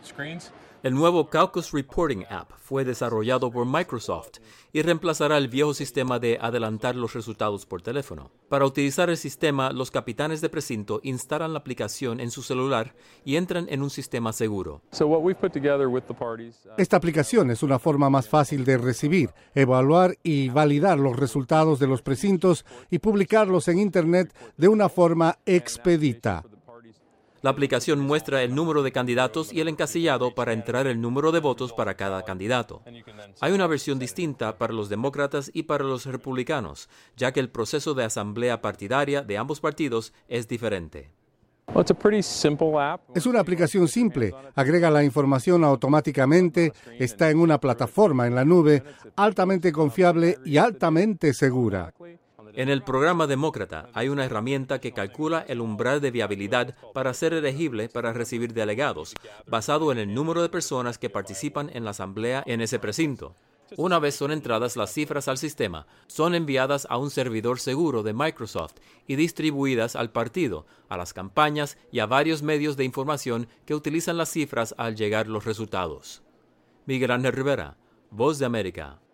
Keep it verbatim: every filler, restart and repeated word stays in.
El nuevo Caucus Reporting App fue desarrollado por Microsoft y reemplazará el viejo sistema de adelantar los resultados por teléfono. Para utilizar el sistema, los capitanes de precinto instalan la aplicación en su celular y entran en un sistema seguro. Esta aplicación es una forma más fácil de recibir, evaluar y validar los resultados de los precintos y publicarlos en Internet de una forma expedita. La aplicación muestra el número de candidatos y el encasillado para entrar el número de votos para cada candidato. Hay una versión distinta para los demócratas y para los republicanos, ya que el proceso de asamblea partidaria de ambos partidos es diferente. Es una aplicación simple, agrega la información automáticamente, está en una plataforma en la nube, altamente confiable y altamente segura. En el programa demócrata hay una herramienta que calcula el umbral de viabilidad para ser elegible para recibir delegados, basado en el número de personas que participan en la asamblea en ese precinto. Una vez son entradas las cifras al sistema, son enviadas a un servidor seguro de Microsoft y distribuidas al partido, a las campañas y a varios medios de información que utilizan las cifras al llegar los resultados. Miguel Ángel Rivera, Voz de América.